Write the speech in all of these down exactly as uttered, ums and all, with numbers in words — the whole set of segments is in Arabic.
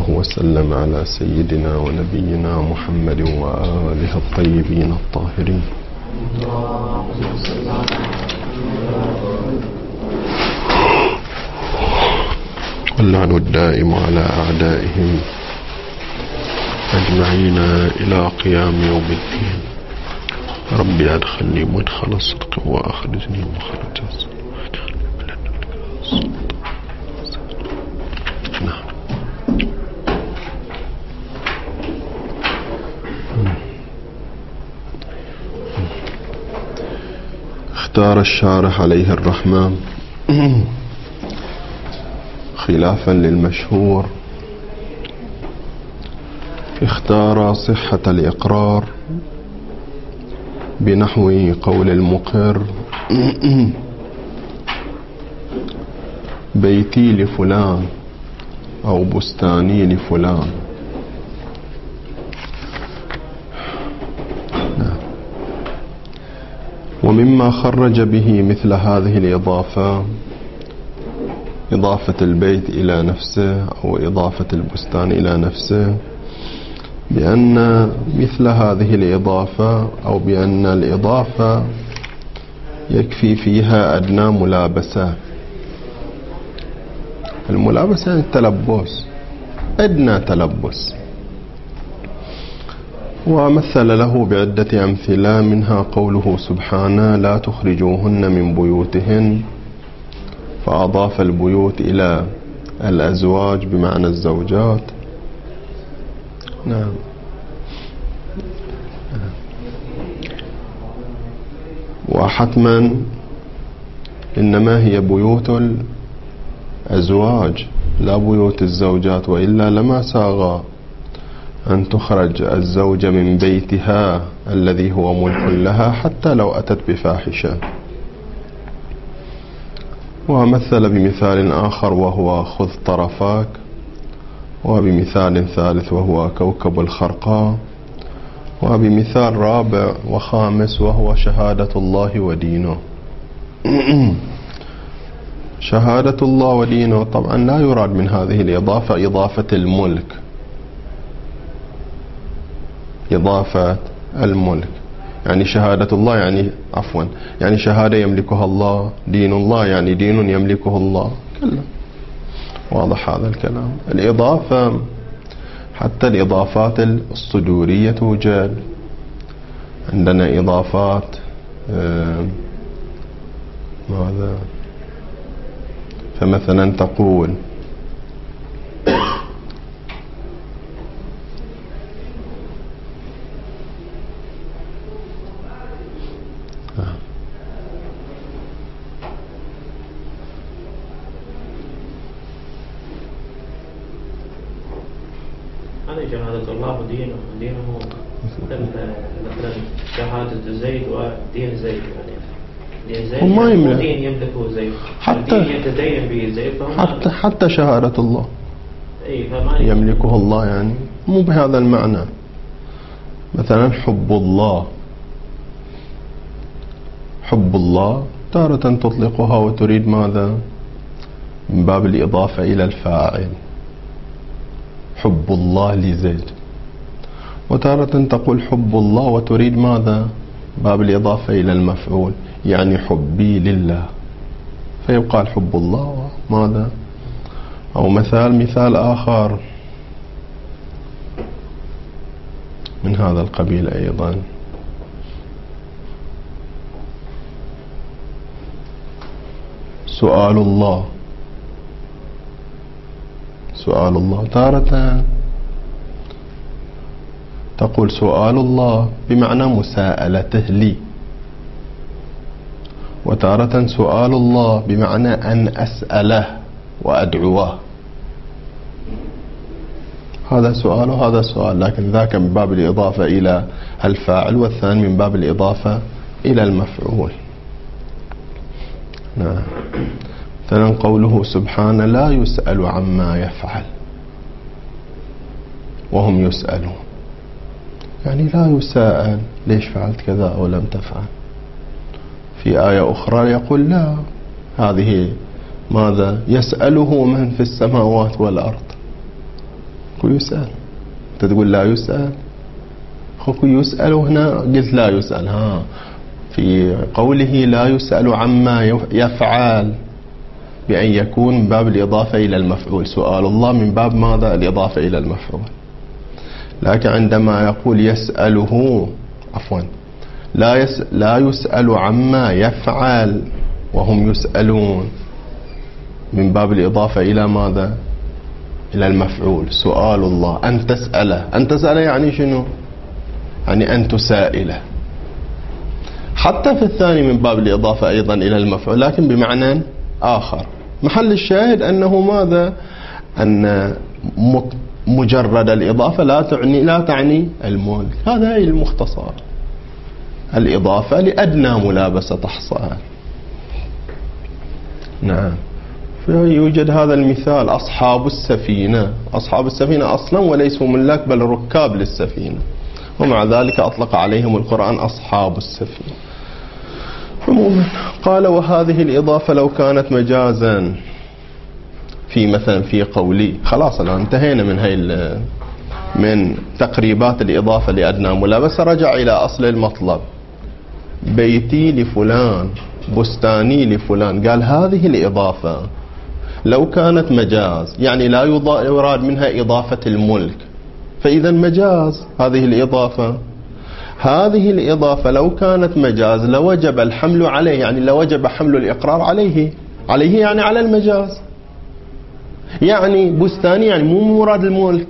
الله وسلم على سيدنا ونبينا محمد وآله الطيبين الطاهرين. واللعن الدائم على أعدائهم أجمعين إلى قيام يوم الدين. ربي أدخلني مدخل الصدق وأخرجني مخرج الصدق. نعم. اختار الشارح عليه الرحمة خلافا للمشهور اختار صحة الإقرار بنحو قول المقر بيتي لفلان أو بستاني لفلان. ومما خرج به مثل هذه الإضافة إضافة البيت إلى نفسه أو إضافة البستان إلى نفسه بأن مثل هذه الإضافة أو بأن الإضافة يكفي فيها أدنى ملابسة. الملابسة التلبس، أدنى تلبس. ومثل له بعدة أمثلة منها قوله سبحانه لا تخرجوهن من بيوتهن، فأضاف البيوت إلى الأزواج بمعنى الزوجات. نعم. وحتما إنما هي بيوت الأزواج لا بيوت الزوجات، وإلا لما ساغ أن تخرج الزوجة من بيتها الذي هو ملك لها حتى لو أتت بفاحشة. ومثل بمثال آخر وهو خذ طرفاك، وبمثال ثالث وهو كوكب الخرقاء، وبمثال رابع وخامس وهو شهادة الله ودينه. شهادة الله ودينه طبعا لا يراد من هذه الإضافة إضافة الملك، إضافة الملك يعني شهادة الله يعني عفوا يعني شهادة يملكها الله، دين الله يعني دين يملكه الله. كله واضح هذا الكلام. الإضافة حتى الإضافات الصدورية توجد عندنا إضافات آه ماذا فمثلا تقول شهادة الله ودينه ودينه مثلا شهادة زيد ودين زيد، يعني دين زيد وما يملك دين يملكه زيد، حتى يتدين به زيد، حتى حتى شهادة الله يملكه الله، يعني مو بهذا المعنى. مثلا حب الله، حب الله تارة تطلقها وتريد ماذا؟ من باب الإضافة إلى الفاعل، حب الله لزيد. وتارة تقول حب الله وتريد ماذا؟ باب الإضافة إلى المفعول، يعني حبي لله، فيقال حب الله ماذا؟ أو مثال مثال آخر من هذا القبيل أيضا، سؤال الله. سؤال الله تارة تقول سؤال الله بمعنى مساءلته لي، وتارة سؤال الله بمعنى أن أسأله وأدعوه. هذا سؤال وهذا سؤال، لكن ذاك من باب الإضافة إلى الفاعل والثاني من باب الإضافة إلى المفعول. نعم. مثلا قوله سبحانه لا يسأل عما يفعل وهم يسألون، يعني لا يسأل ليش فعلت كذا أو لم تفعل. في آية أخرى يقول لا، هذه ماذا؟ يسأله من في السماوات والأرض. أخو يسأل، أنت تقول لا يسأل، أخوك يسأل هنا قلت لا يسأل. ها في قوله لا يسأل عما يفعل بأن يكون من باب الإضافة إلى المفعول، سؤال الله من باب ماذا؟ الإضافة إلى المفعول. لكن عندما يقول يسأله عفوا لا, يس لا يسأل عما يفعل وهم يسألون، من باب الإضافة إلى ماذا؟ إلى المفعول. سؤال الله أن تسأله، أن تسأله يعني شنو؟ يعني أن تسائله. حتى في الثاني من باب الإضافة أيضا إلى المفعول لكن بمعنى آخر. محل الشاهد أنه ماذا؟ أن مجرد الإضافة لا تعني لا تعني الملك. هذا هي المختصر، الإضافة لأدنى ملابسة تحصل. نعم. فيوجد هذا المثال أصحاب السفينة، أصحاب السفينة أصلا وليسوا ملاك بل ركاب للسفينة، ومع ذلك أطلق عليهم القرآن أصحاب السفينة. عموما قال وهذه الإضافة لو كانت مجازا في مثلا في قولي، خلاص الآن انتهينا من هاي من تقريبات الإضافة لأدنى ملابسة، رجع إلى أصل المطلب. بيتي لفلان، بستاني لفلان، قال هذه الإضافة لو كانت مجاز يعني لا يراد منها إضافة الملك، فإذا مجاز هذه الإضافة. هذه الإضافة لو كانت مجاز لوجب الحمل عليه، يعني لوجب حمل الإقرار عليه، عليه يعني على المجاز. يعني بستاني يعني مو مراد الملك،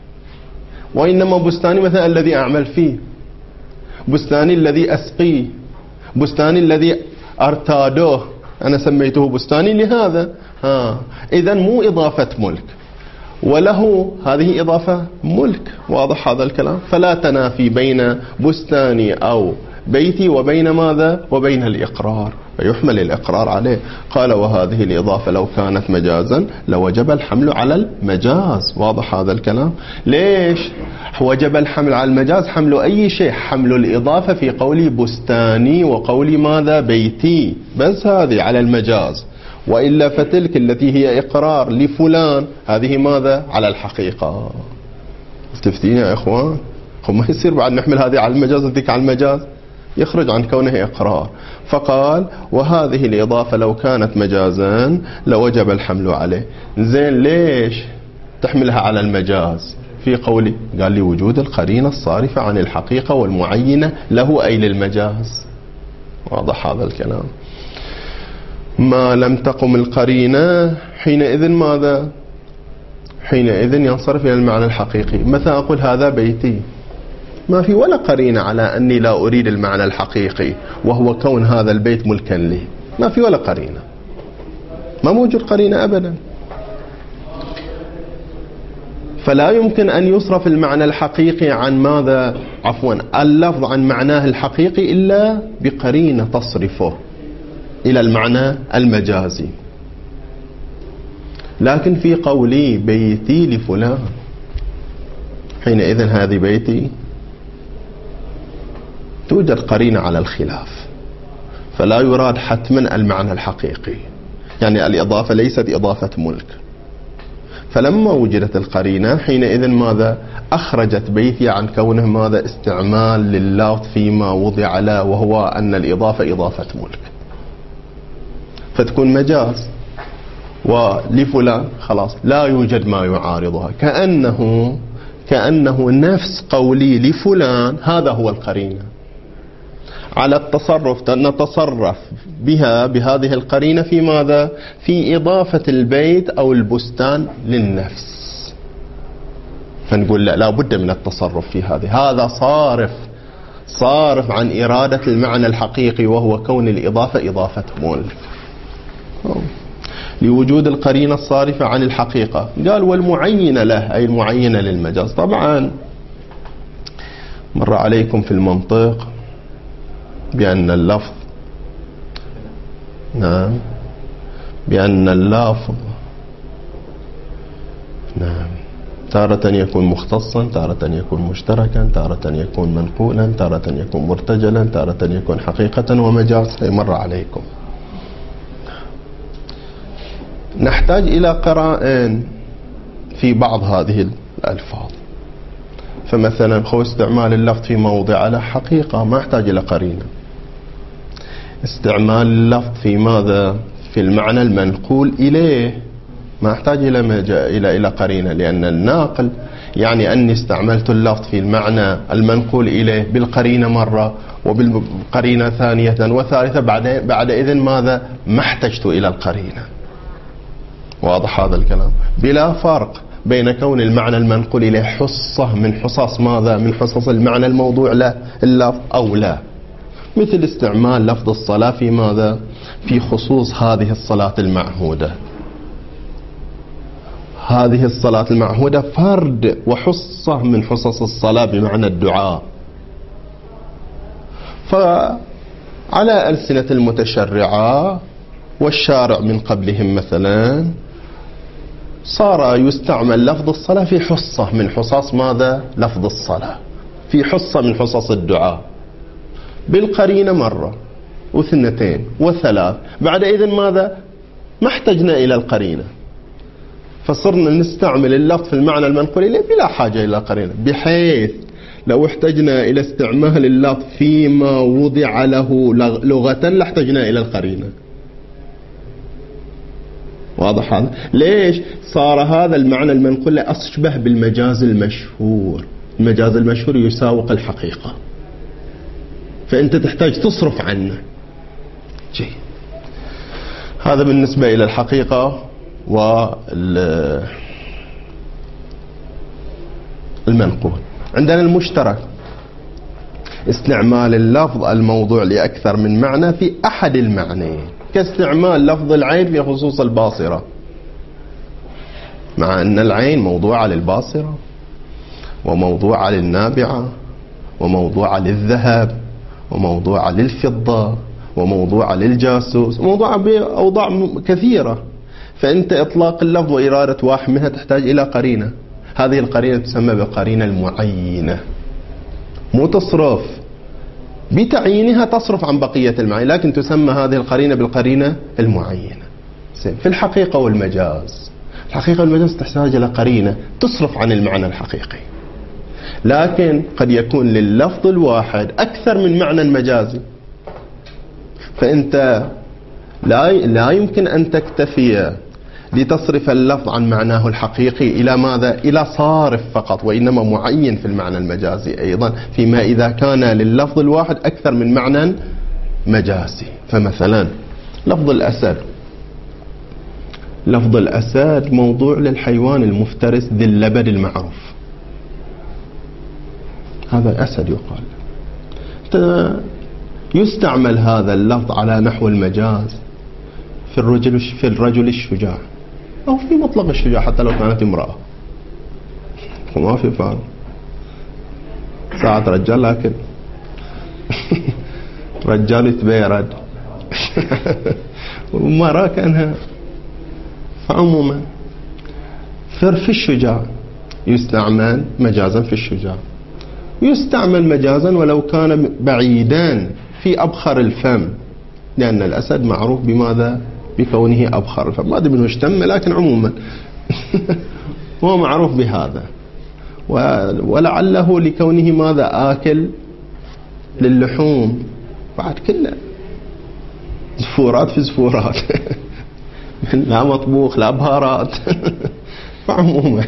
وإنما بستاني مثلا الذي أعمل فيه، بستاني الذي أسقيه، بستاني الذي أرتادوه، أنا سميته بستاني لهذا. ها إذن مو إضافة ملك، وله هذه إضافة ملك. واضح هذا الكلام؟ فلا تنافي بين بستاني أو بيتي وبين ماذا؟ وبين الإقرار، فيحمل الإقرار عليه. قال وهذه الإضافة لو كانت مجازا لوجب الحمل على المجاز. واضح هذا الكلام؟ ليش وجب الحمل على المجاز؟ حمل أي شيء، حمل الإضافة في قولي بستاني وقولي ماذا؟ بيتي، بس هذه على المجاز. وإلا فتلك التي هي إقرار لفلان هذه ماذا؟ على الحقيقة. استفتينا يا إخوان، ما يصير بعد نحمل هذه على المجاز وذيك على المجاز، يخرج عن كونه إقرار. فقال وهذه الإضافة لو كانت مجازا لوجب الحمل عليه. زين ليش تحملها على المجاز في قولي؟ قال لي وجود القرينة الصارفة عن الحقيقة والمعينة له أي للمجاز. واضح هذا الكلام؟ ما لم تقم القرينة حينئذ ماذا؟ حينئذ ينصرف إلى المعنى الحقيقي. مثلا أقول هذا بيتي، ما في ولا قرينة على أني لا أريد المعنى الحقيقي وهو كون هذا البيت ملكا لي، ما في ولا قرينة، ما موجود قرينة أبدا. فلا يمكن أن يصرف المعنى الحقيقي عن ماذا؟ عفوا اللفظ عن معناه الحقيقي إلا بقرينة تصرفه إلى المعنى المجازي. لكن في قولي بيتي لفلان حينئذ هذه بيتي توجد قرينة على الخلاف، فلا يراد حتما المعنى الحقيقي، يعني الإضافة ليست إضافة ملك. فلما وجدت القرينة حينئذ ماذا؟ أخرجت بيتي عن كونه ماذا؟ استعمال لللفظ فيما وضع له، وهو أن الإضافة إضافة ملك، فتكون مجاز. ولفلان خلاص لا يوجد ما يعارضها، كأنه كأنه نفس قولي لفلان هذا هو القرينة على التصرف، نتصرف بها بهذه القرينة في ماذا؟ في إضافة البيت أو البستان للنفس. فنقول لا لا بد من التصرف في هذه، هذا صارف صارف عن إرادة المعنى الحقيقي وهو كون الإضافة إضافة ملك لوجود القرينة الصارفة عن الحقيقة. قال والمعينة له أي المعينة للمجاز. طبعا مر عليكم في المنطق بأن اللفظ نعم بأن اللفظ نعم تارة يكون مختصا، تارة يكون مشتركا، تارة يكون منقولا، تارة يكون مرتجلا، تارة يكون حقيقة ومجاز. مر عليكم. نحتاج إلى قرائن في بعض هذه الألفاظ. فمثلا هو استعمال اللفظ في موضع له حقيقة ما يحتاج إلى قرينة. استعمال اللفظ في ماذا؟ في المعنى المنقول إليه ما يحتاج إلى إلى إلى قرينة، لأن الناقل يعني أني استعملت اللفظ في المعنى المنقول إليه بالقرينة مرة وبالقرينة ثانية وثالثة، بعد بعد إذن ماذا؟ ما احتجت إلى القرينة. واضح هذا الكلام؟ بلا فرق بين كون المعنى المنقول إليه حصة من حصص ماذا؟ من حصص المعنى الموضوع له اللفظ أو لا. مثل استعمال لفظ الصلاة في ماذا؟ في خصوص هذه الصلاة المعهودة. هذه الصلاة المعهودة فرد وحصة من حصص الصلاة بمعنى الدعاء. فعلى ألسنة المتشرعة والشارع من قبلهم مثلا صار يستعمل لفظ الصلاة في حصة من حصص ماذا؟ لفظ الصلاة، في حصة من حصص الدعاء بالقرينة مرة واثنتين وثلاث، بعد إذن ماذا؟ ما احتجنا إلى القرينة، فصرنا نستعمل اللفظ في المعنى المنقول إليه بلا حاجة إلى قرينة، بحيث لو احتجنا إلى استعمال اللفظ فيما وضع له لغة لاحتجنا إلى القرينة. واضح هذا؟ ليش؟ صار هذا المعنى المنقول أشبه بالمجاز المشهور. المجاز المشهور يساوق الحقيقة، فأنت تحتاج تصرف عنه. جيد. هذا بالنسبة إلى الحقيقة والمنقول. عندنا المشترك، استعمال اللفظ الموضوع لأكثر من معنى في أحد المعنيين، كاستعمال لفظ العين في خصوص الباصرة، مع أن العين موضوعة للباصرة وموضوعة للنابعة وموضوعة للذهب وموضوعة للفضة وموضوعة للجاسوس، وموضوعة بأوضاع كثيرة. فأنت إطلاق اللفظ وإرادة واحد منها تحتاج إلى قرينة. هذه القرينة تسمى بالقرينة المعينة، مو تصرف بتعيينها تصرف عن بقية المعاني، لكن تسمى هذه القرينة بالقرينة المعينة. في الحقيقة والمجاز، الحقيقة والمجاز تحتاج إلى قرينة تصرف عن المعنى الحقيقي، لكن قد يكون لللفظ الواحد أكثر من معنى مجازي، فأنت لا لا يمكن أن تكتفي لتصرف اللفظ عن معناه الحقيقي إلى ماذا؟ إلى صارف فقط، وإنما معين في المعنى المجازي أيضا، فيما إذا كان لللفظ الواحد أكثر من معنى مجازي. فمثلا لفظ الأسد، لفظ الأسد موضوع للحيوان المفترس ذي اللبد المعروف، هذا أسد يقال. يستعمل هذا اللفظ على نحو المجاز في الرجل في الرجل الشجاع، أو في مطلق الشجاع حتى لو كانت امرأة، وما في فارق. ساعة رجال لكن رجال يتبيرد ومرأة كأنها. فعموما في الشجاع يستعمل مجازا في الشجاع، يستعمل مجازا ولو كان بعيدا في أبخر الفم، لأن الأسد معروف بماذا؟ بكونه أبخر الفم، ما أدري منه اشتم، لكن عموما هو معروف بهذا، ولعله لكونه ماذا؟ آكل للحوم، بعد كله زفورات في زفورات لا مطبوخ لا بهارات فعموما.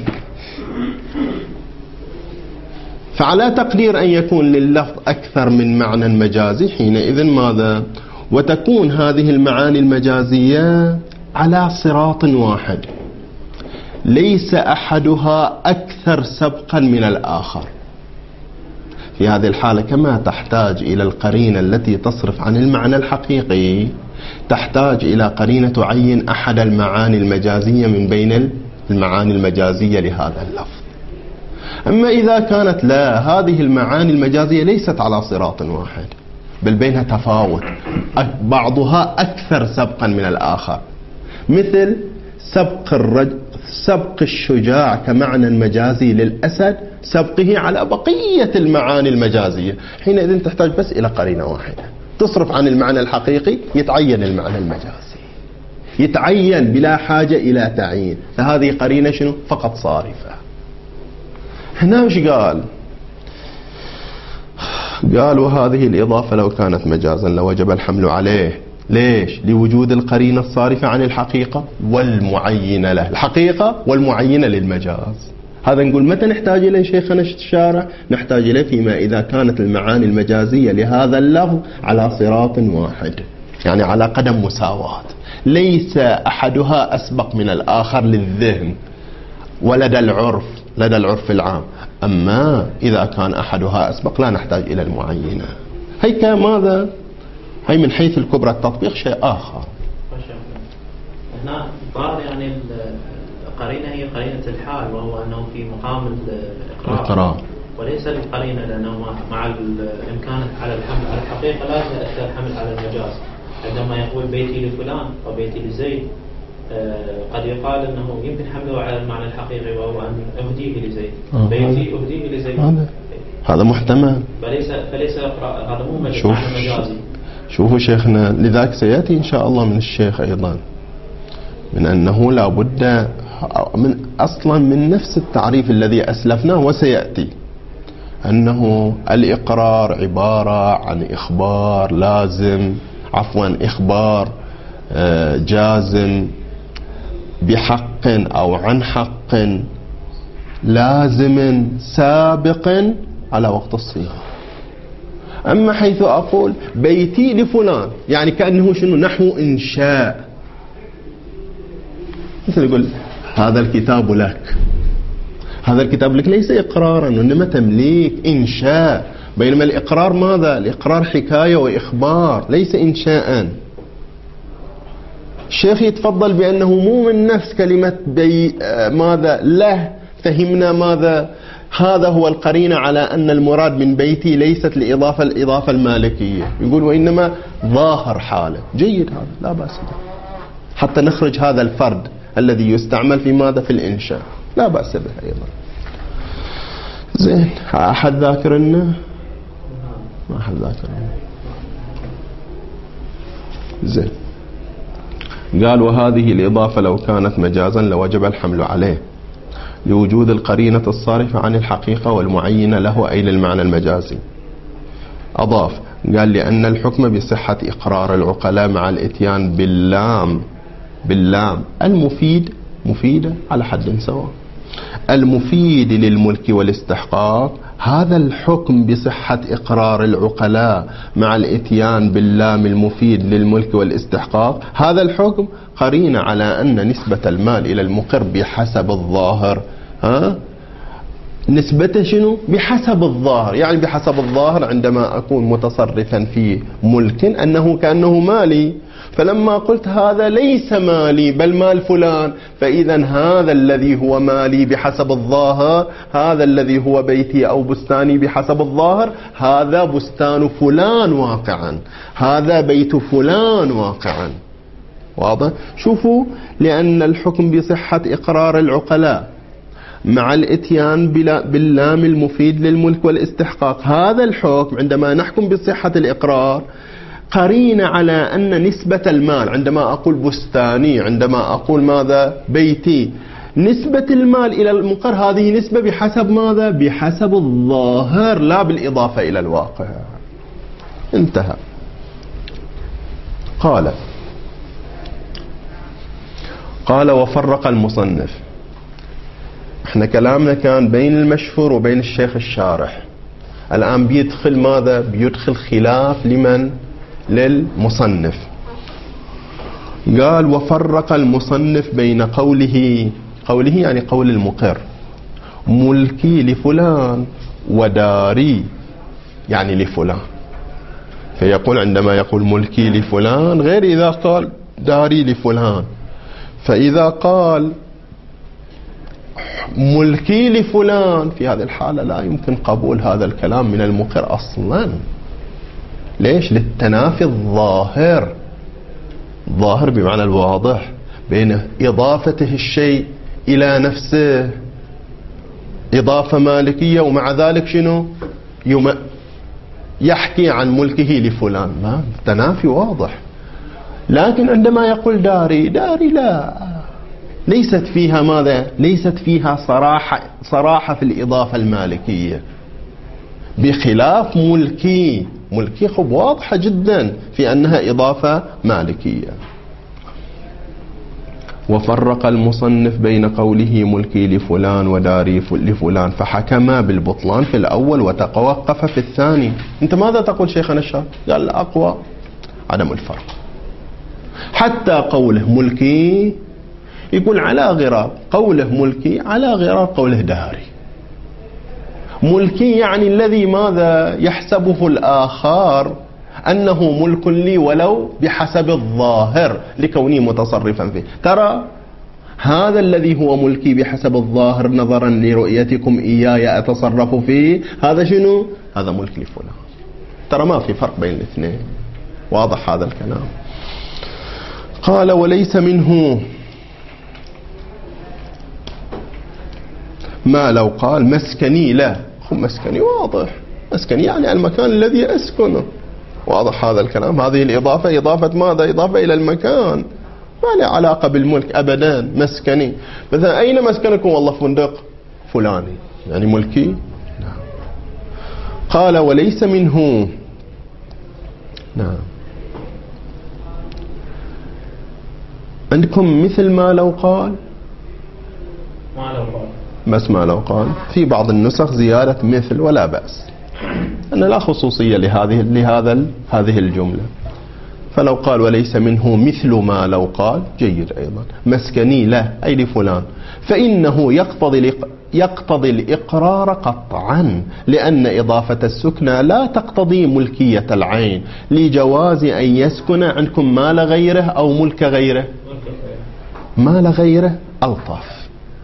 فعلى تقدير أن يكون لللفظ أكثر من معنى مجازي، حينئذ ماذا؟ وتكون هذه المعاني المجازية على صراط واحد، ليس أحدها أكثر سبقا من الآخر. في هذه الحالة كما تحتاج إلى القرينة التي تصرف عن المعنى الحقيقي، تحتاج إلى قرينة تعين أحد المعاني المجازية من بين المعاني المجازية لهذا اللفظ. أما إذا كانت لا، هذه المعاني المجازية ليست على صراط واحد، بل بينها تفاوت، بعضها أكثر سبقا من الآخر، مثل سبق الرجل سبق الشجاع كمعنى مجازي للأسد سبقه على بقية المعاني المجازية. حينئذ تحتاج بس إلى قرينة واحدة تصرف عن المعنى الحقيقي، يتعين المعنى المجازي، يتعين بلا حاجة إلى تعيين، فهذه قرينة شنو؟ فقط صارفة. هنا وش قال؟ قال وهذه الإضافة لو كانت مجازا لوجب الحمل عليه. ليش؟ لوجود القرينة الصارفة عن الحقيقة والمعينة له. الحقيقة والمعينة للمجاز. هذا نقول متى نحتاج إليه شيخنا الشارع؟ نحتاج إليه فيما إذا كانت المعاني المجازية لهذا اللفظ على صراط واحد، يعني على قدم مساواة، ليس أحدها أسبق من الآخر للذهن ولدى العرف، لدى العرف العام. أما إذا كان أحدها أسبق لا نحتاج إلى المعينة. هي كماذا؟ هي من حيث الكبرى التطبيق شيء آخر. هنا قال يعني القرينة هي قرينة الحال، وهو أنه في مقام الإقرار، وليس القرينة لأنه مع الإمكان على الحمل على الحقيقة لا يتأثر الحمل على المجاز. عندما يقول بيتي لفلان أو بيتي لزيد قد يقال أنه يمكن حمله على المعنى الحقيقي، وهو أن أهديه لزيد. بيتي أهديه لزيد، هذا محتمل، فليس فليس هذا مو مجازي. شوفوا شيخنا، لذلك سيأتي إن شاء الله من الشيخ أيضا من أنه لا بد من أصلا من نفس التعريف الذي أسلفناه، وسيأتي أنه الإقرار عبارة عن إخبار لازم، عفوا إخبار جازم بحق أو عن حق لازم سابق على وقت الصيغة. أما حيث أقول بيتي لفلان يعني كأنه شنو؟ نحو إنشاء، مثل يقول هذا الكتاب لك، هذا الكتاب لك ليس إقرارا وإنما تمليك إنشاء، بينما الإقرار ماذا؟ الإقرار حكاية وإخبار ليس إنشاء. الشيخ يتفضل بأنه مو من نفس كلمة بي ماذا له، فهمنا ماذا؟ هذا هو القرينة على أن المراد من بيتي ليست الإضافة الإضافة المالكية، يقول وإنما ظاهر حاله. جيد، هذا لا بأس به، حتى نخرج هذا الفرد الذي يستعمل في ماذا؟ في الإنشاء، لا بأس به أيضا. زين، أحد ذاكر لنا؟ ما أحد ذاكر لنا. زين، قال وهذه الإضافة لو كانت مجازا لوجب الحمل عليه لوجود القرينة الصارفة عن الحقيقة والمعينة له، أي للمعنى المجازي. أضاف قال لأن الحكم بصحة إقرار العقلاء مع الإتيان باللام باللام المفيد مفيدة على حد سواء المفيد للملك والاستحقاق. هذا الحكم بصحة إقرار العقلاء مع الإتيان باللام المفيد للملك والاستحقاق، هذا الحكم قرينة على أن نسبة المال إلى المقر بحسب الظاهر. ها؟ نسبته شنو؟ بحسب الظاهر، يعني بحسب الظاهر عندما أكون متصرفا في ملك أنه كأنه مالي، فلما قلت هذا ليس مالي بل مال فلان، فإذا هذا الذي هو مالي بحسب الظاهر، هذا الذي هو بيتي أو بستاني بحسب الظاهر، هذا بستان فلان واقعا، هذا بيت فلان واقعا. واضح؟ شوفوا، لأن الحكم بصحة إقرار العقلاء مع الاتيان باللام المفيد للملك والاستحقاق، هذا الحكم عندما نحكم بصحة الإقرار قرينة على أن نسبة المال، عندما أقول بستاني، عندما أقول ماذا؟ بيتي، نسبة المال إلى المقر هذه نسبة بحسب ماذا؟ بحسب الظاهر، لا بالإضافة إلى الواقع. انتهى. قال قال وفرق المصنف. احنا كلامنا كان بين المشهور وبين الشيخ الشارح، الآن بيدخل ماذا؟ بيدخل خلاف لمن؟ للمصنف. قال وفرق المصنف بين قوله قوله يعني قول المقر ملكي لفلان وداري يعني لفلان، فيقول عندما يقول ملكي لفلان غير إذا قال داري لفلان. فإذا قال ملكي لفلان في هذه الحالة لا يمكن قبول هذا الكلام من المقر أصلا. ليش؟ للتنافي الظاهر، ظاهر بمعنى الواضح بين إضافته الشيء إلى نفسه إضافة مالكية، ومع ذلك شنو؟ يم... يحكي عن ملكه لفلان، ما تنافي واضح. لكن عندما يقول داري داري لا ليست فيها ماذا؟ ليست فيها صراحة, صراحة في الإضافة المالكية، بخلاف ملكي. ملكي خب واضحة جدا في أنها إضافة مالكية. وفرق المصنف بين قوله ملكي لفلان وداري لفلان فحكم بالبطلان في الأول وتوقف في الثاني. أنت ماذا تقول شيخنا الشاب؟ قال الأقوى عدم الفرق. حتى قوله ملكي يقول على غرار قوله ملكي على غرار قوله داري. ملكي يعني الذي ماذا يحسبه الآخر أنه ملك لي ولو بحسب الظاهر لكوني متصرفا فيه. ترى هذا الذي هو ملكي بحسب الظاهر نظرا لرؤيتكم إياي أتصرف فيه، هذا شنو؟ هذا ملك لفلان. ترى ما في فرق بين الاثنين. واضح هذا الكلام؟ قال وليس منه ما لو قال مسكني لا. مسكني واضح، مسكني يعني المكان الذي أسكنه. واضح هذا الكلام؟ هذه الإضافة إضافة ماذا؟ إضافة إلى المكان، ما له علاقة بالملك أبدا. مسكني مثلا أين مسكنكم؟ والله فندق فلاني، يعني ملكي؟ نعم. قال وليس منه. نعم. عندكم مثل ما لو قال؟ ما لو قال بس ما لو قال. في بعض النسخ زيادة مثل ولا بأس، أن لا خصوصية لهذه لهذا هذه الجملة. فلو قال وليس منه مثل ما لو قال جيد أيضا. مسكني له أي لفلان، فإنه يقتضي يقتضي الإقرار قطعا، لأن إضافة السكنى لا تقتضي ملكية العين، لجواز أن يسكن عندكم مال غيره أو ملك غيره. مال غيره ألطف،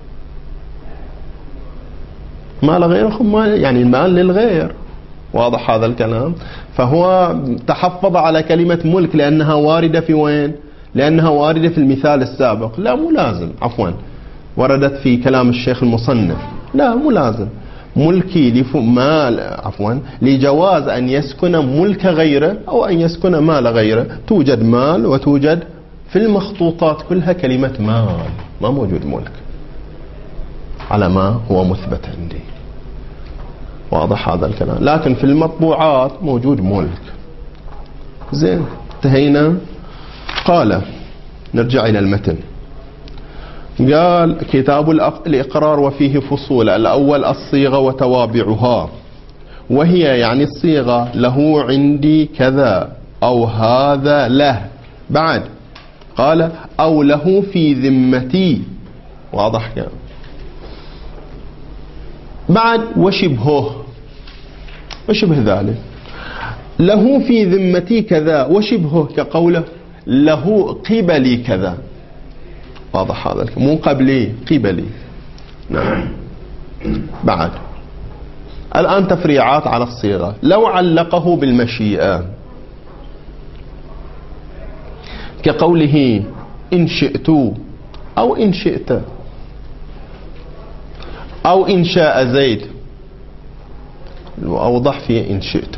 مال غيره يعني المال للغير. واضح هذا الكلام؟ فهو تحفظ على كلمة ملك لأنها واردة في وين؟ لأنها واردة في المثال السابق. لا مو لازم، عفوا وردت في كلام الشيخ المصنف. لا مو لازم. ملكي لمال عفوا لجواز أن يسكن ملك غيره أو أن يسكن مال غيره. توجد مال وتوجد في المخطوطات كلها كلمة مال، ما موجود ملك على ما هو مثبت عندي. واضح هذا الكلام؟ لكن في المطبوعات موجود ملك. زين، انتهينا. قال نرجع إلى المتن. قال كتاب الإقرار وفيه فصول. الأول الصيغة وتوابعها، وهي يعني الصيغة له عندي كذا أو هذا له. بعد قال أو له في ذمتي. واضح كلام؟ بعد وشبهه وشبه ذلك. له في ذمتي كذا وشبهه كقوله له قبلي كذا. واضح هذا الكلام؟ مو قبلي، قبلي. نعم. بعد الآن تفريعات على الصيغة. لو علقه بالمشيئة كقوله إن شئت أو إن شئت أو إن شاء زيد. وأوضح فيه إن شئت،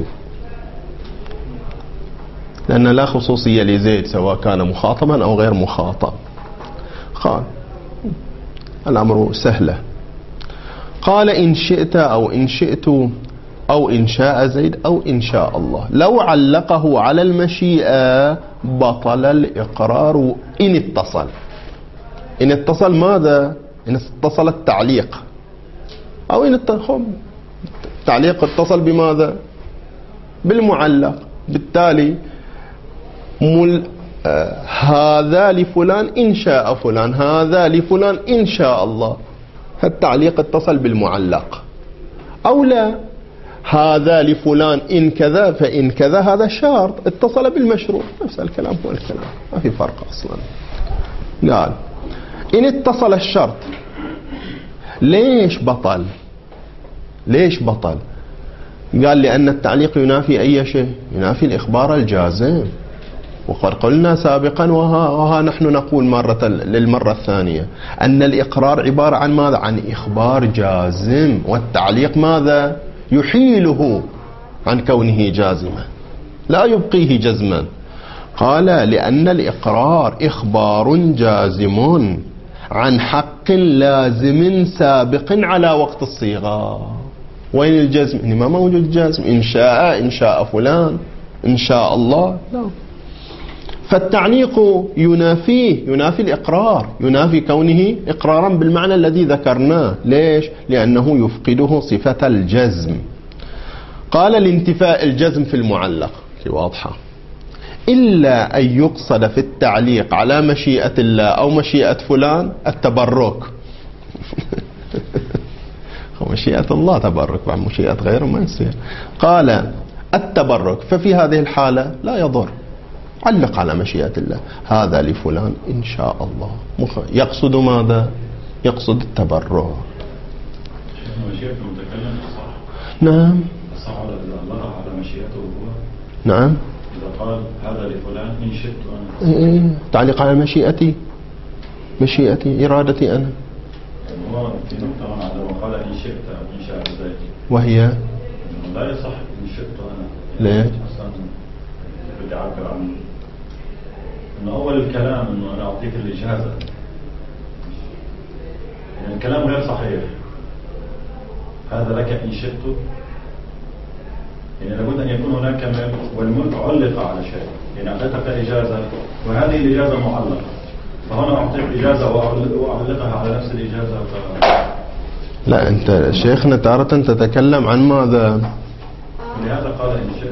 لأن لا خصوصية لزيد سواء كان مخاطبا أو غير مخاطب. قال الأمر سهلة. قال إن شئت أو إن شئت أو إن شاء زيد أو إن شاء الله. لو علقه على المشيئة بطل الإقرار إن اتصل. إن اتصل ماذا؟ إن اتصل التعليق أو إن التعليق اتصل بماذا؟ بالمعلق. بالتالي مل آه هذا لفلان إن شاء فلان، هذا لفلان إن شاء الله. فالتعليق اتصل بالمعلق. أو لا، هذا لفلان إن كذا فإن كذا، هذا شرط اتصل بالمشروط. نفس الكلام هو الكلام، ما في فرق أصلا. قال إن اتصل الشرط. ليش بطل؟ ليش بطل؟ قال لأن التعليق ينافي أي شيء، ينافي الإخبار الجازم. وقد قلنا سابقا وها, وها نحن نقول مرة للمرة الثانية أن الإقرار عبارة عن ماذا؟ عن إخبار جازم، والتعليق ماذا؟ يحيله عن كونه جازما، لا يبقيه جزما. قال لأن الإقرار إخبار جازم عن حق لازم سابق على وقت الصيغة. وين الجزم؟ إن ما موجود جزم. إن شاء، إن شاء فلان، إن شاء الله، لا. فالتعليق ينافيه، ينافي الإقرار، ينافي كونه إقرارا بالمعنى الذي ذكرناه. ليش؟ لأنه يفقده صفة الجزم. قال لانتفاء الجزم في المعلق، واضحة، إلا أن يقصد في التعليق على مشيئة الله أو مشيئة فلان التبرك. مشيئة الله تبرك، بعد مشيئة غيره ما يصير. قال التبرك، ففي هذه الحالة لا يضر، علق على مشيئة الله، هذا لفلان إن شاء الله. يقصد ماذا؟ يقصد التبرك. مشيئة المتكلم صح؟ نعم صح على على مشيئته هو. نعم، إذا قال هذا لفلان إن شئت أنا. إيه إيه. تعليق على مشيئتي، مشيئتي، إرادتي أنا. هو في نقطة هنا عندما قال إن شئت إن شاء ذلك، وهي لا يصح إن شئت أنا. ليه؟ أصلا بدي أعبر عن إنه أول الكلام إنه أنا أعطيك الإجازة، يعني الكلام غير صحيح. هذا لك إن شئت، يعني لابد أن يكون هناك ملك، والملك علق على شيء، يعني أعطيتك إجازة وهذه الإجازة معلقة، فهنا أعطيك إجازة وأعلقها على نفس الإجازة. ف... لا، أنت شيخنا تارة تتكلم عن ماذا؟ لهذا قال إن شئت.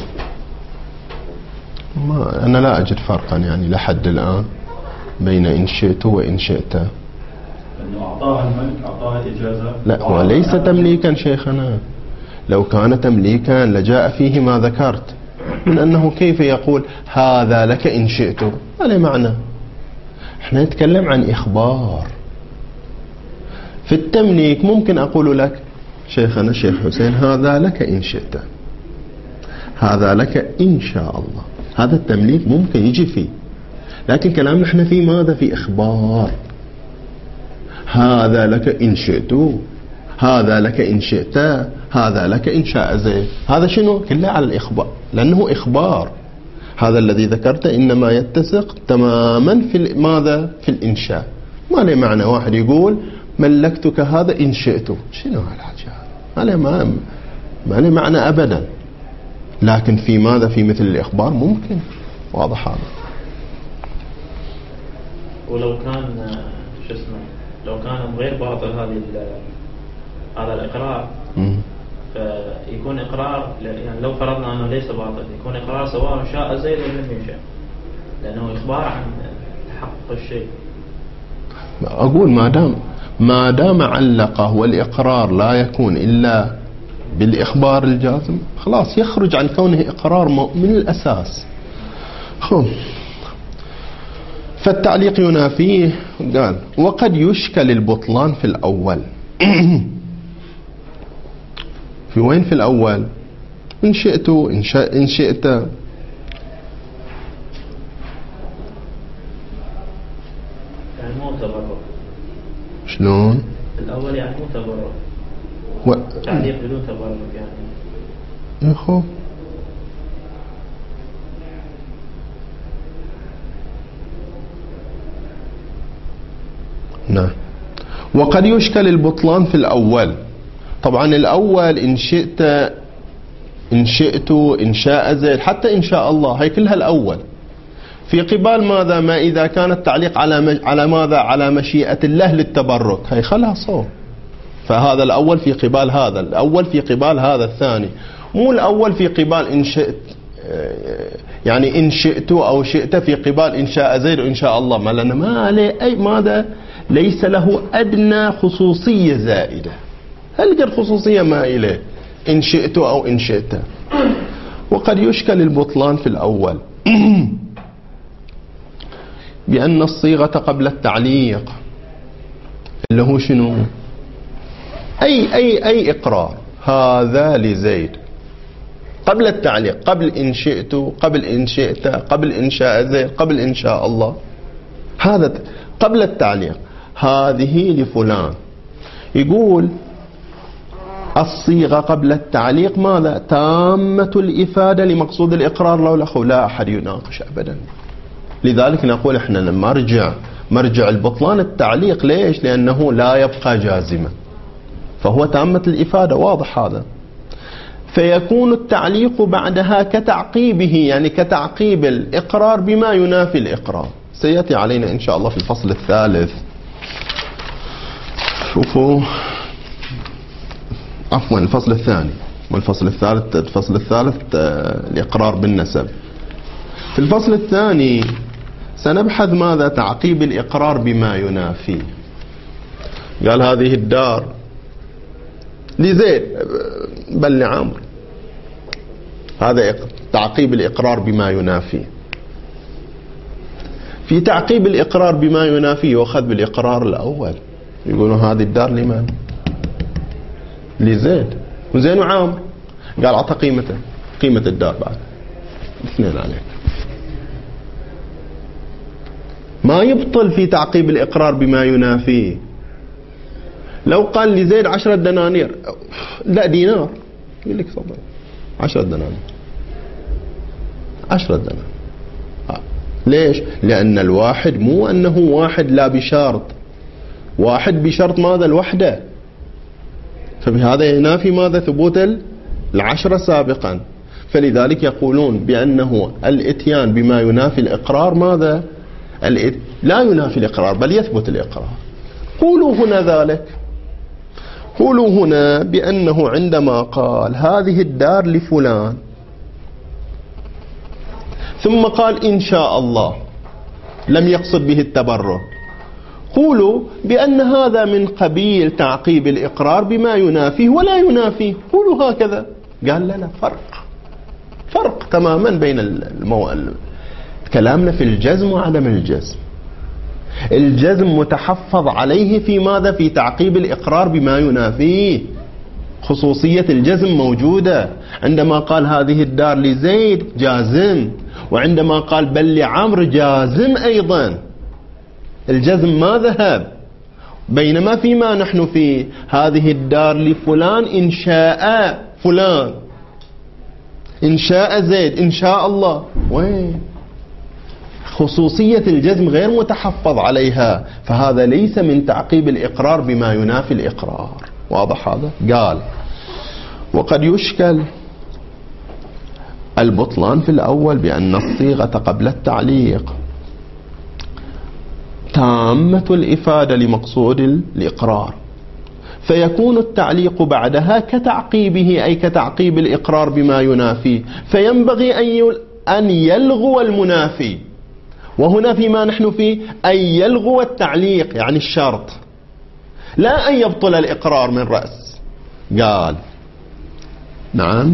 ما أنا لا أجد فرقا يعني لحد الآن بين إن شئت وإن شئت. أنه أعطاها الملك، أعطاها الإجازة. لا، هو ليس تمليكا شيخنا. لو كان تمليكا لجاء فيه ما ذكرت من أنه كيف يقول هذا لك إن شئت، ما له معنى. احنا نتكلم عن إخبار. في التمليك ممكن أقول لك شيخنا الشيخ حسين هذا لك إن شئت، هذا لك إن شاء الله، هذا التمليك ممكن يجي فيه. لكن كلامنا احنا في ماذا؟ في إخبار. هذا لك إن شئت، هذا لك إن شئت، هذا لك إن شاء زيد. هذا شنو؟ كله على الإخبار، لأنه إخبار. هذا الذي ذكرته إنما يتسق تماما في ماذا؟ في الإنشاء. ما له معنى واحد يقول ملكتك هذا إن شئت، شنو هالحاجة؟ ما له ما ما له معنى أبدا. لكن في ماذا؟ في مثل الإخبار ممكن. واضح هذا. ولو كان شو اسمه، لو كان غير باطل هذه هذا الإقرار، م. فيكون إقرار، يعني لو فرضنا أنه ليس باطل يكون إقرار سواء شاء زيد أو لم يشاء، لأنه إخبار عن تحقق الشيء. أقول ما دام ما دام علقه والإقرار لا يكون إلا بالإخبار الجازم، خلاص يخرج عن كونه إقرار من الأساس. خب، فالتعليق ينافيه. قال وقد يشكل البطلان في الأول. في وين في الأول؟ إن شئت، إن, شاء إن شئت. يعني مو تبرر. شلون؟ في الأول يعني مو تبرر. و... تعليق بدون تبرر يعني. يا خو نعم. وقد يشكل البطلان في الأول. طبعا الأول إن شئت، إن شئت، إن شاء زيد، حتى إن شاء الله، هي كلها الأول. في قبال ماذا؟ ما إذا كان التعليق على مج... على ماذا؟ على مشيئة الله للتبرك، هي خلها صوم. فهذا الأول في قبال هذا، الأول في قبال هذا الثاني، مو الأول في قبال إن شئت، يعني إن شئت أو شئت في قبال إن شاء زيد وإن شاء الله، ما لنا ما عليه أي ماذا؟ ليس له أدنى خصوصية زائدة. هل قد خصوصية ما إليه إن شئت أو إن شئت. وقد يشكل البطلان في الأول بأن الصيغة قبل التعليق اللي هو شنو؟ أي أي أي إقرار، هذا لزيد قبل التعليق، قبل إن شئت، قبل إن شئت، قبل إن شاء زيد، قبل إن شاء الله، هذا قبل التعليق. هذه لفلان. يقول الصيغة قبل التعليق ماذا؟ تامة الإفادة لمقصود الإقرار. لو الأخو لا أحد يناقش أبدا. لذلك نقول إحنا لما نرجع مرجع البطلان التعليق. ليش؟ لأنه لا يبقى جازما، فهو تامة الإفادة، واضح هذا. فيكون التعليق بعدها كتعقيبه، يعني كتعقيب الإقرار بما ينافي الإقرار. سيأتي علينا إن شاء الله في الفصل الثالث. شوفوا، عفوا الفصل الثاني والفصل الثالث. الفصل الثالث الإقرار بالنسب. في الفصل الثاني سنبحث ماذا؟ تعقيب الإقرار بما ينافيه. قال هذه الدار لزيد بل لعمرو، هذا تعقيب الإقرار بما ينافيه. في تعقيب الإقرار بما ينافيه يؤخذ بالإقرار الأول، يقولون هذه الدار لمن؟ لزيد وزين وعامر. قال أعطى قيمته، قيمة الدار بعد اثنين عليك. ما يبطل في تعقيب الإقرار بما ينافيه. لو قال لزيد عشرة دنانير، لا دينار، يقول لك صبر عشرة دنانير، عشرة دنانير. آه. ليش؟ لأن الواحد مو أنه واحد لا بشرط، واحد بشرط ماذا؟ الوحدة. فبهذا ينافي ماذا؟ ثبوت العشرة سابقا. فلذلك يقولون بأنه الاتيان بما ينافي الإقرار ماذا؟ لا ينافي الإقرار بل يثبت الإقرار. قولوا هنا ذلك، قولوا هنا بأنه عندما قال هذه الدار لفلان ثم قال إن شاء الله لم يقصد به التبرك، قولوا بأن هذا من قبيل تعقيب الإقرار بما ينافيه ولا ينافيه. قولوا هكذا. قال لا لا، فرق فرق تماما بين المو... كلامنا في الجزم وعدم الجزم. الجزم متحفظ عليه في ماذا؟ في تعقيب الإقرار بما ينافيه. خصوصية الجزم موجودة. عندما قال هذه الدار لزيد جازم، وعندما قال بل لعمر جازم أيضا. الجزم ما ذهب. بينما فيما نحن فيه هذه الدار لفلان إن شاء فلان، إن شاء زيد، إن شاء الله. وين خصوصية الجزم غير متحفظ عليها، فهذا ليس من تعقيب الإقرار بما ينافي الإقرار. واضح هذا؟ قال وقد يشكل البطلان في الأول بأن الصيغة قبل التعليق تامة الإفادة لمقصود الإقرار، فيكون التعليق بعدها كتعقيبه، أي كتعقيب الإقرار بما ينافيه، فينبغي أن يلغو المنافي. وهنا فيما نحن فيه أن يلغو التعليق، يعني الشرط، لا أن يبطل الإقرار من رأس. قال نعم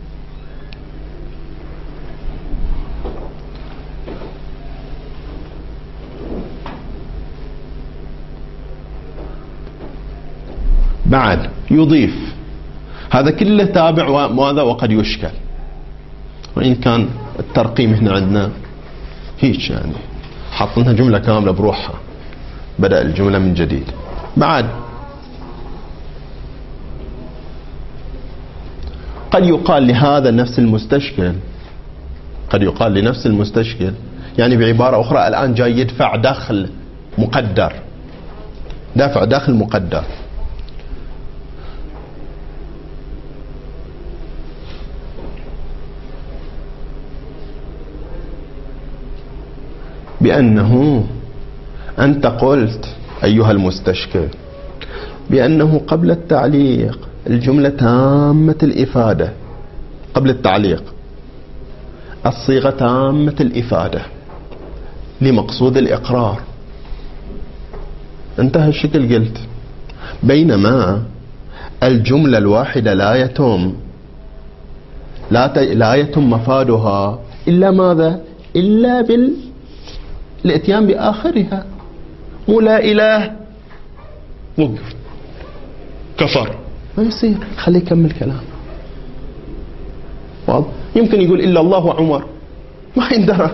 بعد يضيف. هذا كله تابع وماذا؟ وقد يشكل. وإن كان الترقيم هنا عندنا هيك، يعني حاطينها جملة كاملة بروحها، بدأ الجملة من جديد. بعد قد يقال لهذا نفس المستشكل، قد يقال لنفس المستشكل، يعني بعبارة أخرى الآن جاي يدفع دخل مقدر، دفع دخل مقدر. بأنه أنت قلت أيها المستشكل بأنه قبل التعليق الجملة تامة الإفادة، قبل التعليق الصيغة تامة الإفادة لمقصود الإقرار. انتهى الشكل. قلت بينما الجملة الواحدة لا يتم لا, ت... لا يتم مفادها إلا ماذا؟ إلا بال الاتيان بآخرها. مو لا إله وقف كفر، ما يصير، خليه يكمل كلام. واضح؟ يمكن يقول إلا الله وعمر، ما يندرى.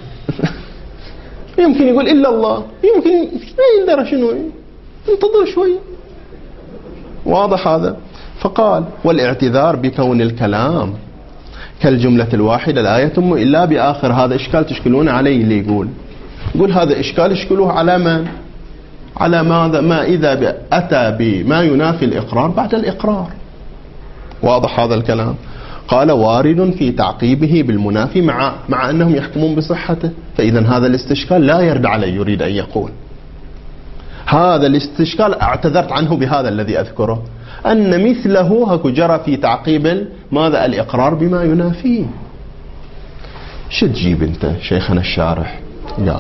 يمكن يقول إلا الله، يمكن ما يندرى شنو، انتظر شوي. واضح هذا؟ فقال والاعتذار بكون الكلام كالجملة الواحدة لا يتم إلا بآخر. هذا إشكال تشكلون عليه اللي يقول يقول هذا إشكال اشكلوه على من؟ على ماذا؟ ما إذا أتى بما ينافي الإقرار بعد الإقرار. واضح هذا الكلام؟ قال وارد في تعقيبه بالمنافي مع مع أنهم يحكمون بصحته. فإذا هذا الاستشكال لا يرد عليه، يريد أن يقول هذا الاستشكال اعتذرت عنه بهذا الذي أذكره، أن مثله هكو جرى في تعقيب ماذا؟ الإقرار بما ينافيه. شو تجيب أنت شيخنا الشارح؟ لا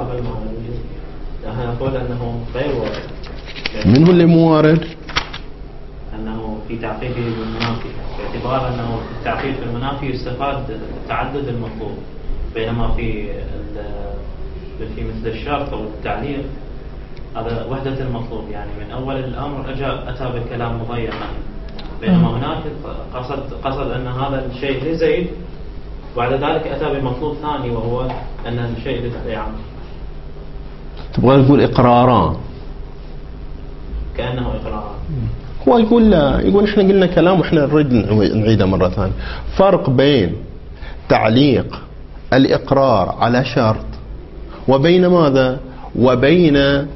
أنا أقول أنه غير وارد. من هو اللي مو وارد؟ أنه في تعقيبه بالمنافي، باعتبار أنه في التعقيب بالمنافي يستفاد تعدد المطلوب، بينما في في مثل الشرط أو التعليق هذا وحدة المطلوب، يعني من أول الأمر أجا أتى بالكلام مضيقا، بينما هناك قصد قصد أن هذا الشيء لزيد، وبعد ذلك أتى بمطلوب ثاني وهو أن الشيء للعمر. تبغى تقول إقراران كأنه إقراران. هو يقول لا، يقول إحنا قلنا كلام وإحنا نريد نعيده مرة ثانية. فرق بين تعليق الإقرار على شرط وبين ماذا؟ وبين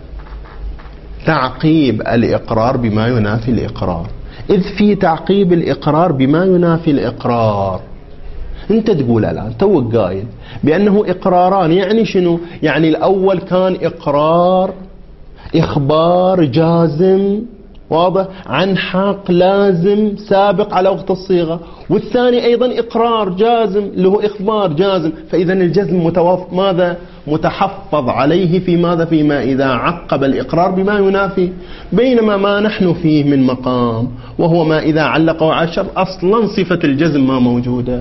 تعقيب الإقرار بما ينافي الإقرار. إذ في تعقيب الإقرار بما ينافي الإقرار أنت تقول الآن توك قايل بأنه إقراران، يعني شنو؟ يعني الأول كان إقرار إخبار جازم واضح عن حق لازم سابق على وقت الصيغة، والثاني أيضا إقرار جازم اللي هو إخبار جازم. فإذا الجزم متوف ماذا؟ متحفظ عليه في ماذا؟ فيما إذا عقب الإقرار بما ينافي. بينما ما نحن فيه من مقام وهو ما إذا علقه على الشرط أصلا صفة الجزم ما موجودة.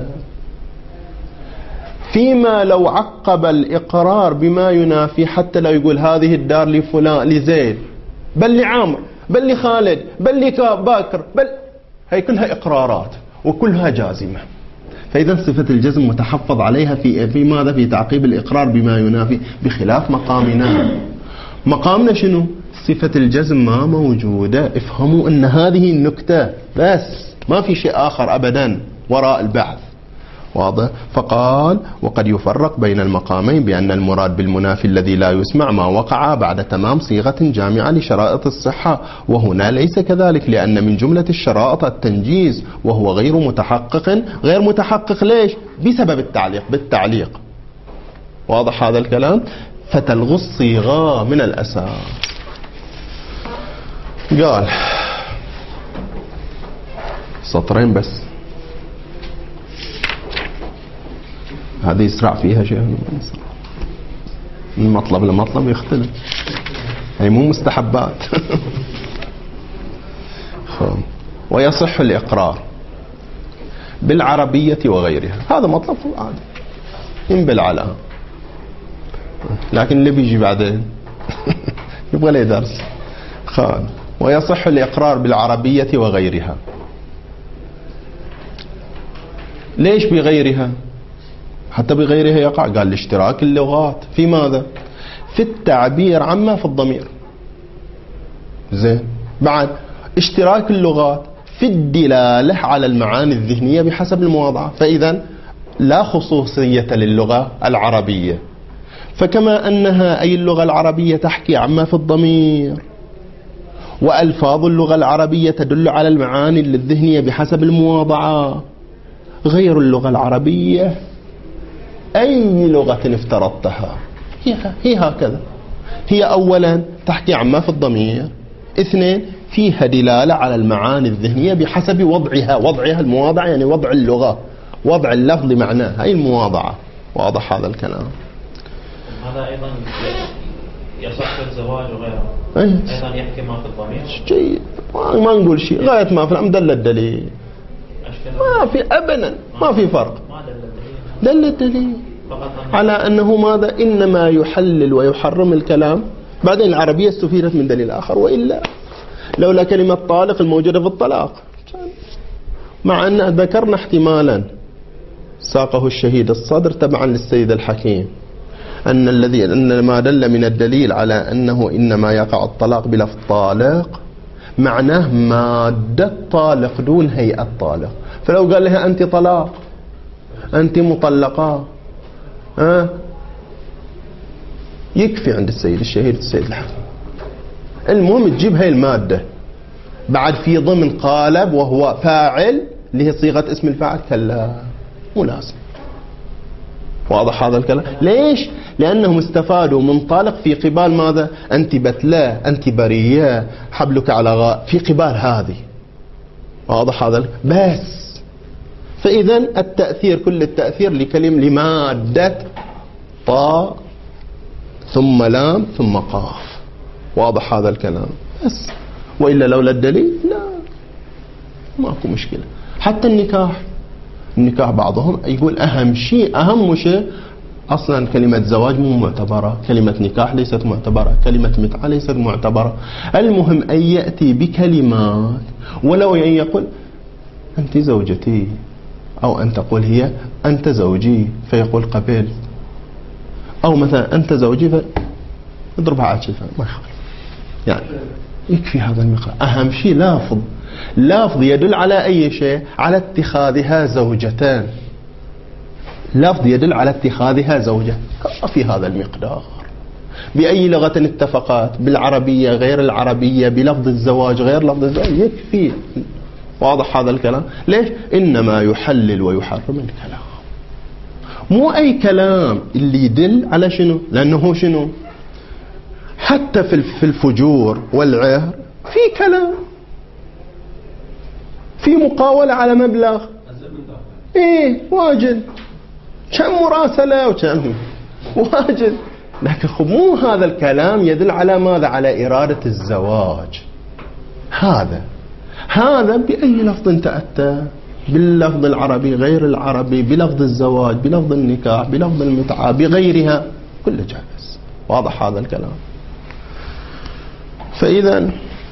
فيما لو عقب الإقرار بما ينافي حتى لو يقول هذه الدار لفلان لزيد بل لعامر بل لخالد بل لباكر بل، هي كلها إقرارات وكلها جازمة. فإذا صفة الجزم متحفظ عليها في في ماذا؟ في تعقيب الإقرار بما ينافي، بخلاف مقامنا. مقامنا شنو؟ صفة الجزم ما موجودة. افهموا أن هذه النكتة بس، ما في شيء آخر أبدا وراء البحث. واضح؟ فقال وقد يفرق بين المقامين بأن المراد بالمنافي الذي لا يسمع ما وقع بعد تمام صيغة جامعة لشرائط الصحة، وهنا ليس كذلك، لأن من جملة الشرائط التنجيز وهو غير متحقق. غير متحقق ليش؟ بسبب التعليق بالتعليق. واضح هذا الكلام؟ فتلغى الصيغة من الأساس. قال سطرين بس، هذه يسرع فيها شيء من مطلب لمطلب يختلف، هي مو مستحبات. ويصح الإقرار بالعربية وغيرها، هذا مطلب عادي ينبل على، لكن اللي بيجي بعدين يبغى له درس. خان ويصح الإقرار بالعربية وغيرها. ليش بغيرها؟ حتى بغيرها يقع، قال لاشتراك اللغات في ماذا؟ في التعبير عما في الضمير. زين، بعد اشتراك اللغات في الدلالة على المعاني الذهنية بحسب المواضعة. فإذا لا خصوصية للغة العربية، فكما أنها أي اللغة العربية تحكي عما في الضمير، وألفاظ اللغة العربية تدل على المعاني الذهنية بحسب المواضعة، غير اللغة العربية أي لغة افترضتها هي, هي هكذا. هي أولا تحكي عما في الضمير، اثنين فيها دلالة على المعاني الذهنية بحسب وضعها. وضعها المواضعة يعني وضع اللغة، وضع اللفظ معناه، هي المواضعة. واضح هذا الكلام؟ هذا أيضا يصح الزواج وغيره، أيه؟ أيضا يحكي ما في الضمير. جيد، ما نقول شيء غاية ما في الأمر دل الدليل، ما في أبدا، ما في فرق. دل الدليل على أنه ماذا؟ إنما يحلل ويحرم الكلام. بعدين العربية استفيدت من دليل آخر، وإلا لولا كلمة طالق الموجودة في الطلاق، مع أن ذكرنا احتمالا ساقه الشهيد الصدر تبعا للسيد الحكيم، أن الذي أن ما دل من الدليل على أنه إنما يقع الطلاق بلفظ طالق معناه مادة طالق دون هيئة طالق. فلو قال لها أنت طلاق، أنت مطلقة، أه؟ يكفي عند السيد الشهيد السيد الحكم. المهم تجيب هاي المادة بعد في ضمن قالب وهو فاعل اللي هي صيغة اسم الفاعل، كلا مو لازم. واضح هذا الكلام؟ ليش؟ لأنهم استفادوا منطلق في قبال ماذا؟ أنت بتلا، أنت برية، حبلك على غاء، في قبال هذه. واضح هذا؟ بس فإذا التأثير كل التأثير لكلمة لمادة طاء ثم لام ثم قاف. واضح هذا الكلام؟ بس وإلا لولا الدليل لا ماكو مشكلة. حتى النكاح، النكاح بعضهم يقول أهم شيء أهم شيء أصلا كلمة زواج مو معتبرة، كلمة نكاح ليست معتبرة، كلمة متعة ليست معتبرة. المهم أن يأتي بكلمات ولو أن يقول أنت زوجتي، أو أن تقول هي أنت زوجي فيقول قبل، أو مثلا أنت زوجي فاضربها على الشفاه ما يخالف. يعني يكفي هذا المقدار. أهم شيء لافظ، لافظ يدل على أي شيء؟ على اتخاذها زوجتان، لفظ يدل على اتخاذها زوجة في هذا المقدار. بأي لغة اتفقت؟ بالعربية غير العربية، بلفظ الزواج غير لفظ الزواج، يكفي. واضح هذا الكلام؟ ليش؟ إنما يحلل ويحرم الكلام، مو أي كلام اللي يدل على شنو؟ لأنه شنو؟ حتى في الفجور والعهر في كلام، في مقاولة على مبلغ ايه واجد، كم مراسلة وكم واجد، لكن مو هذا الكلام يدل على ماذا؟ على إرادة الزواج. هذا هذا بأي لفظ تأتى، باللفظ العربي غير العربي، بلفظ الزواج، بلفظ النكاح، بلفظ المتعة، بغيرها، كله جائز. واضح هذا الكلام؟ فإذا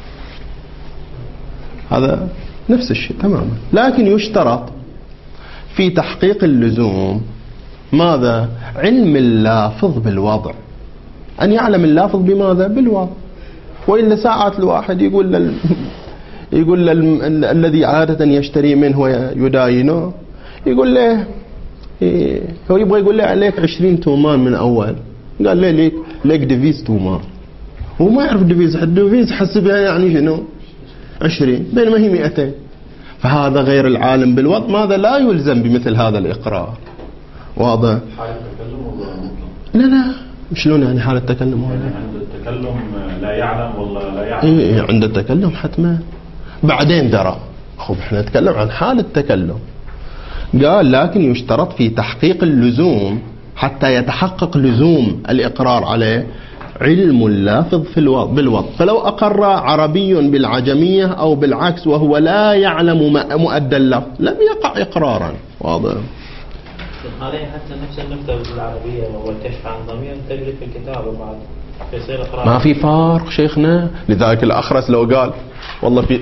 هذا نفس الشيء تماما. لكن يشترط في تحقيق اللزوم ماذا؟ علم اللافظ بالوضع، أن يعلم اللافظ بماذا؟ بالوضع. وإلا ساعات الواحد يقول لل... يقول لل... الذي عادة يشتري منه ويداينه، يقول له إيه... هو يبغى يقول له عليك عشرين تومان من أول، قال له ليك ليك ديفيز تومان، هو ما يعرف ديفيز، الديفيز حسبها يعني شنو؟ عشرين، بينما هي مئتين. فهذا غير العالم بالوضع ماذا؟ لا يلزم بمثل هذا الإقرار. واضح؟ لا لا شلون يعني حال التكلم؟ يعني عند التكلم لا يعلم والله لا يعلم. إيه عند التكلم حتما، بعدين درى. خب احنا نتكلم عن حال التكلم. قال لكن يشترط في تحقيق اللزوم حتى يتحقق لزوم الإقرار عليه علم اللافظ في الوضع بالوضع. فلو أقر عربي بالعجمية أو بالعكس وهو لا يعلم مؤدى اللفظ لم يقع إقرارا. واضح؟ عليه حتى نفس النكتة بالعربية وهو الكشف عن ضمير تجري في الكتاب وبعد يصير إقرار. ما في فارق شيخنا. لذلك الأخرس لو قال والله في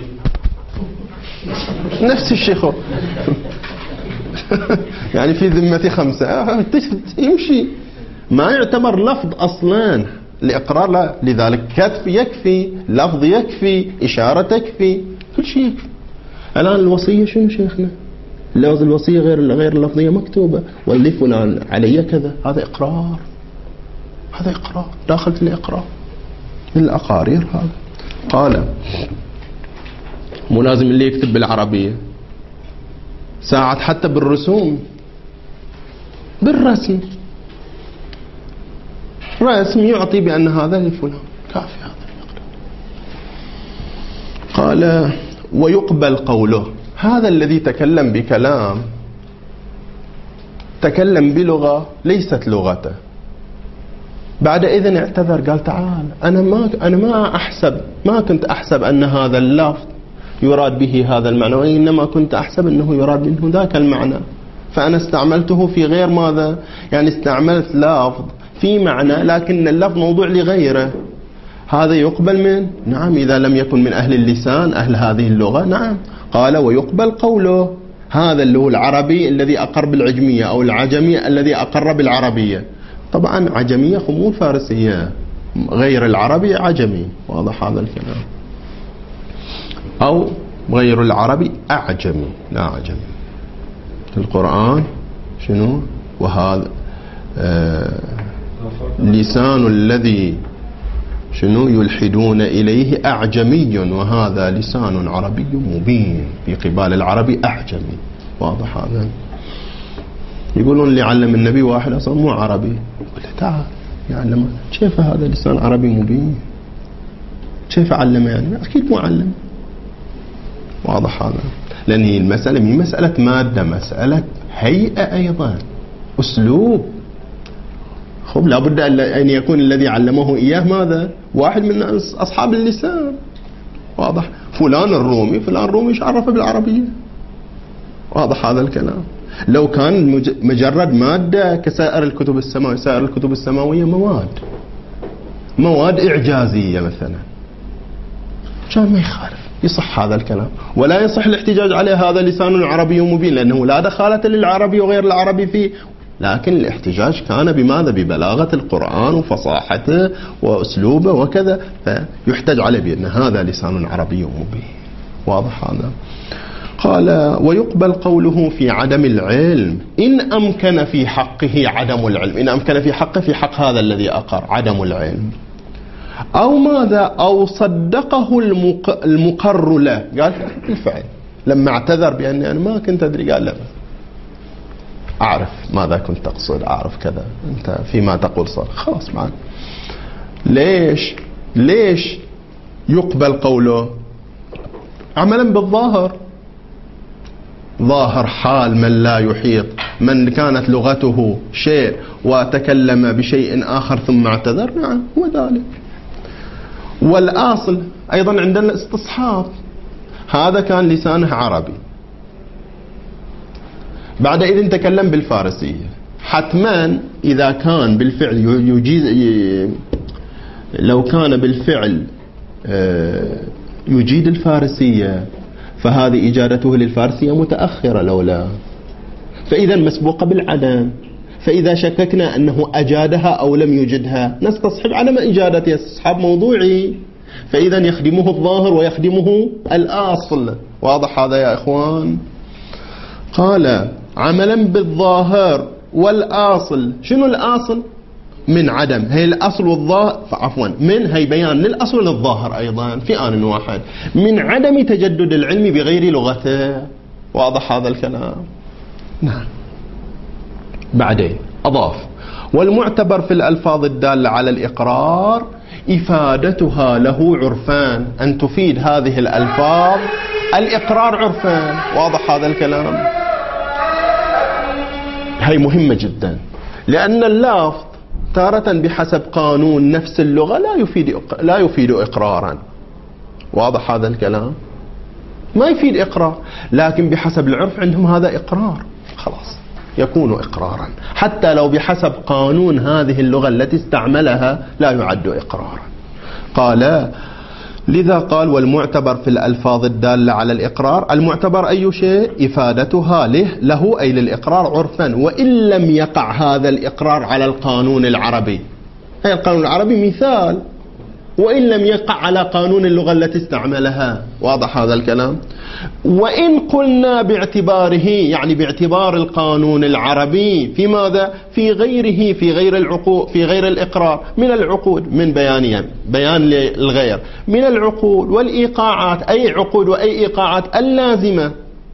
نفس الشيخ يعني في ذمتي خمسة يمشي، ما يعتبر لفظ أصلا الإقرار. لا، لذلك كتف يكفي، لفظ يكفي، إشارة تكفي، كل شيء يكفي. الآن الوصية شنو شيخنا؟ لفظ الوصية غير غير اللفظية مكتوبة، واللي فلان علي كذا، هذا إقرار، هذا إقرار داخل في الإقرار من الأقارير. هذا قال مو لازم اللي يكتب بالعربية، ساعات حتى بالرسوم، بالرسم رسم يعطي بأن هذا لفلان، كافي هذا المقدار. قال ويقبل قوله، هذا الذي تكلم بكلام تكلم بلغة ليست لغته، بعد إذن اعتذر قال تعال أنا ما أنا ما أحسب ما كنت أحسب أن هذا اللفظ يراد به هذا المعنى، وإنما كنت أحسب أنه يراد منه ذاك المعنى، فأنا استعملته في غير ماذا؟ يعني استعملت لفظ في معنى لكن اللفظ موضوع لغيره. هذا يقبل من؟ نعم، إذا لم يكن من أهل اللسان أهل هذه اللغة نعم. قال ويقبل قوله، هذا اللي هو العربي الذي أقر بالعجمية أو العجمي الذي أقر بالعربية. طبعا عجمية مو فارسية، غير العربي عجمي. واضح هذا الكلام؟ أو غير العربي أعجمي لا عجمي. في القرآن شنو؟ وهذا آه لسان الذي شنو يلحدون إليه أعجمي وهذا لسان عربي مبين في قبال العربي أعجمي. واضح هذا؟ يقولون اللي علم النبي واحد أصلا مو عربي، يقول له تعال يعلم، كيف هذا لسان عربي مبين؟ كيف علمه يعني؟ أكيد مو علم. واضح هذا؟ لأن هي المسألة مي مسألة مادة، مسألة هيئة أيضا، أسلوب. خب لابد أن يكون الذي علمه إياه ماذا؟ واحد من أصحاب اللسان. واضح؟ فلان الرومي، فلان الرومي ايش عرفه بالعربية؟ واضح هذا الكلام؟ لو كان مجرد مادة كسائر الكتب السماوية، سائر الكتب السماوية مواد مواد إعجازية مثلا، كان ما يخالف، يصح هذا الكلام، ولا يصح الاحتجاج عليه هذا لسان عربي مبين، لأنه لا دخالة للعربي وغير العربي فيه. لكن الاحتجاج كان بماذا؟ ببلاغة القرآن وفصاحته وأسلوبه وكذا، فيحتج عليه بأن هذا لسان عربي مبين. واضح هذا؟ قال ويقبل قوله في عدم العلم إن أمكن في حقه عدم العلم، إن أمكن في حقه، في حق هذا الذي أقر عدم العلم، أو ماذا؟ أو صدقه المقر له. قال بالفعل لما اعتذر بأني أنا ما كنت أدري، قال لا أعرف ماذا كنت تقصد، أعرف كذا، أنت فيما تقول صار خلاص معك. ليش ليش يقبل قوله؟ عملا بالظاهر، ظاهر حال من لا يحيط، من كانت لغته شيء وتكلم بشيء آخر ثم اعتذر، نعم هو ذلك. والآصل أيضا عندنا الاستصحاب، هذا كان لسانه عربي، بعد إذن تكلم بالفارسية، حتما إذا كان بالفعل يجيز، لو كان بالفعل يجيد الفارسية فهذه إجادته للفارسية متأخرة لولا، فإذا مسبوقة بالعدم. فإذا شككنا أنه أجادها أو لم يجدها نستصحب عدم إجادتها، استصحاب موضوعي، فإذا يخدمه الظاهر ويخدمه الأصل. واضح هذا يا إخوان؟ قال عملا بالظاهر والأصل. شنو الأصل؟ من عدم، هي الأصل والظاهر، عفوا من هي بيان للأصل والظاهر أيضا في آن واحد، من عدم تجدد العلم بغير لغته. واضح هذا الكلام؟ نعم. بعدين أضاف والمعتبر في الألفاظ الدالة على الإقرار إفادتها له عرفان، أن تفيد هذه الألفاظ الإقرار عرفان. واضح هذا الكلام؟ هي مهمة جدا، لأن اللفظ تارة بحسب قانون نفس اللغة لا يفيد لا يفيد إقرارا. واضح هذا الكلام؟ ما يفيد إقرار، لكن بحسب العرف عندهم هذا إقرار، خلاص يكون إقرارا، حتى لو بحسب قانون هذه اللغة التي استعملها لا يعد إقرارا. قال لذا قال والمعتبر في الألفاظ الدالة على الإقرار، المعتبر أي شيء؟ إفادتها له له أي للإقرار عرفا، وإن لم يقع هذا الإقرار على القانون العربي. هي القانون العربي مثال، وإن لم يقع على قانون اللغة التي استعملها. واضح هذا الكلام؟ وإن قلنا باعتباره، يعني باعتبار القانون العربي في ماذا؟ في غيره، في غير العقود، في غير الإقرار، من العقود، من بيانيا بيان للغير، من العقود والإيقاعات، أي عقود وأي إيقاعات اللازمة.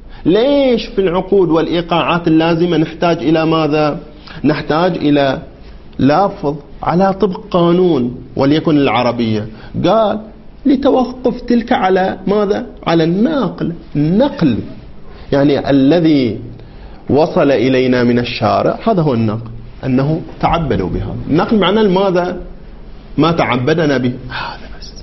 ليش في العقود والإيقاعات اللازمة نحتاج إلى ماذا؟ نحتاج إلى لافظ على طبق قانون وليكن العربية. قال لتوقف تلك على ماذا؟ على النقل. النقل يعني الذي وصل إلينا من الشارع، هذا هو النقل، أنه تعبدوا بهذا. النقل معنى ماذا؟ ما تعبدنا به، هذا بس،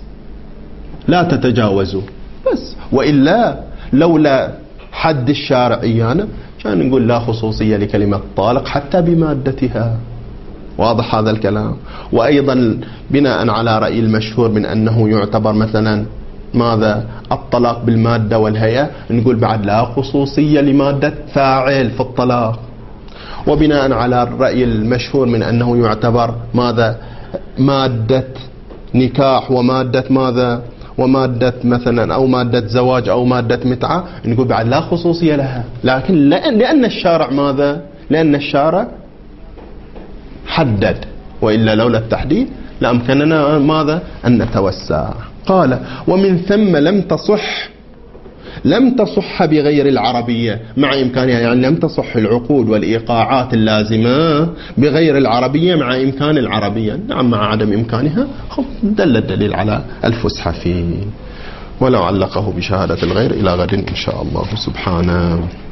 لا تتجاوزوا بس. وإلا لولا حد الشارع إيانا كان نقول لا خصوصية لكلمة طالق حتى بمادتها. واضح هذا الكلام؟ وأيضا بناء على رأي المشهور من أنه يعتبر مثلا ماذا؟ الطلاق بالمادة والهيئة، نقول بعد لا خصوصية لمادة فاعل في الطلاق. وبناء على الرأي المشهور من أنه يعتبر ماذا؟ مادة نكاح ومادة ماذا؟ ومادة مثلا أو مادة زواج أو مادة متعة، نقول بعد لا خصوصية لها. لكن لأن, لأن الشارع ماذا؟ لأن الشارع حدد وإلا لولا التحديد لأمكننا ماذا؟ أن نتوسع. قال ومن ثم لم تصح لم تصح بغير العربية مع إمكانها، يعني لم تصح العقود والإيقاعات اللازمة بغير العربية مع إمكان العربية. نعم مع عدم إمكانها دل الدليل على الفسحة فيه، ولو علقه بشهادة الغير. إلى غد إن شاء الله سبحانه.